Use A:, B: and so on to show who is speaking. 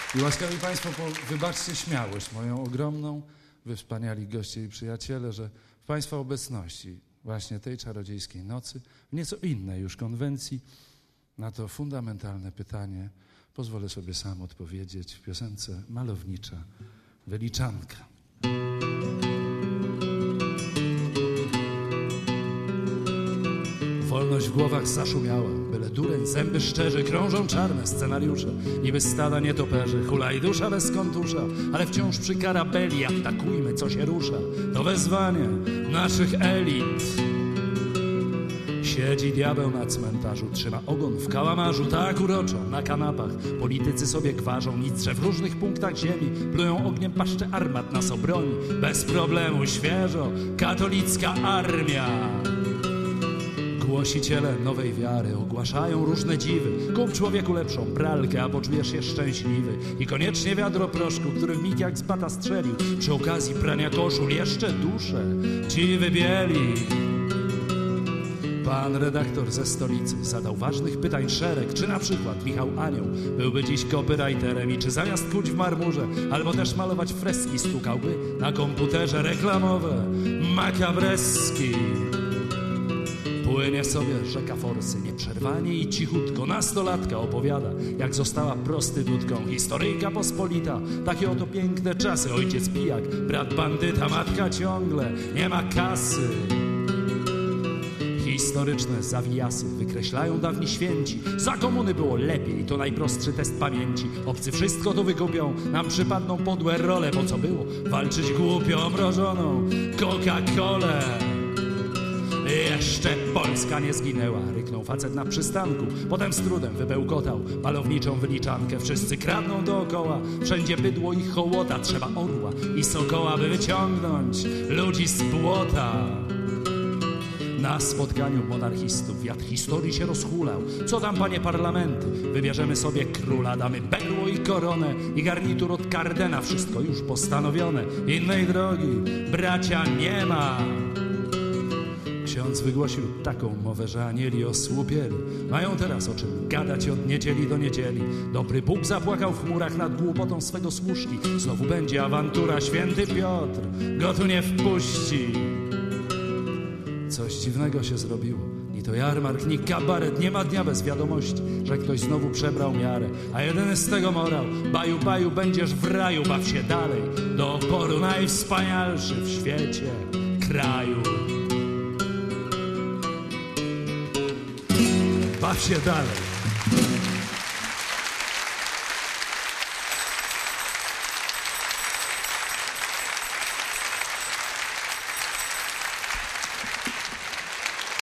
A: I łaskawi Państwo, wybaczcie śmiałość moją ogromną, wy wspaniali goście i przyjaciele, że w Państwa obecności właśnie tej czarodziejskiej nocy, w nieco innej już konwencji, na to fundamentalne pytanie pozwolę sobie sam odpowiedzieć w piosence Malownicza Wyliczanka. Wolność w głowach zaszumiała, byle dureń, zęby szczerze, krążą czarne scenariusze. Niby stada nietoperzy, hula i dusza bez kontusza, ale wciąż przy karabeli atakujmy, co się rusza. To wezwanie naszych elit. Siedzi diabeł na cmentarzu, trzyma ogon w kałamarzu, tak uroczo, na kanapach. Politycy sobie gwarzą nic, że w różnych punktach ziemi plują ogniem paszcze armat, nas obroni. Bez problemu, świeżo, katolicka armia. Głosiciele nowej wiary ogłaszają różne dziwy. Kup człowieku lepszą pralkę, a poczujesz się szczęśliwy. I koniecznie wiadro proszku, który w mig jak z bata strzelił. Przy okazji prania koszul jeszcze dusze dziwy bieli. Pan redaktor ze stolicy zadał ważnych pytań szereg, czy na przykład Michał Anioł byłby dziś copywriterem i czy zamiast kuć w marmurze albo też malować freski stukałby na komputerze reklamowe makabreski. Płynie sobie rzeka forsy, nieprzerwanie i cichutko. Nastolatka opowiada, jak została prostytutką. Historyjka pospolita, takie oto piękne czasy. Ojciec pijak, brat bandyta, matka ciągle nie ma kasy. Historyczne zawijasy wykreślają dawni święci. Za komuny było lepiej, to najprostszy test pamięci. Obcy wszystko to wykupią, nam przypadną podłe role. Po co było walczyć głupio mrożoną Coca-Colę? Jeszcze Polska nie zginęła, ryknął facet na przystanku. Potem z trudem wybełkotał malowniczą wyliczankę. Wszyscy kradną dookoła, wszędzie bydło i hołota. Trzeba orła i sokoła, by wyciągnąć ludzi z błota. Na spotkaniu monarchistów wiatr historii się rozhulał. Co tam, panie parlamenty? Wybierzemy sobie króla, damy berło i koronę i garnitur od Kardena. Wszystko już postanowione, innej drogi, bracia, nie ma. Ksiądz wygłosił taką mowę, że anieli osłupieli. Mają teraz o czym gadać od niedzieli do niedzieli. Dobry Bóg zapłakał w chmurach nad głupotą swego służki. Znowu będzie awantura, święty Piotr go tu nie wpuści. Coś dziwnego się zrobiło. Ni to jarmark, ni kabaret, nie ma dnia bez wiadomości, że ktoś znowu przebrał miarę. A jedyny z tego morał: baju, baju, będziesz w raju, baw się dalej, do oporu najwspanialszy w świecie kraju. Baw się dalej.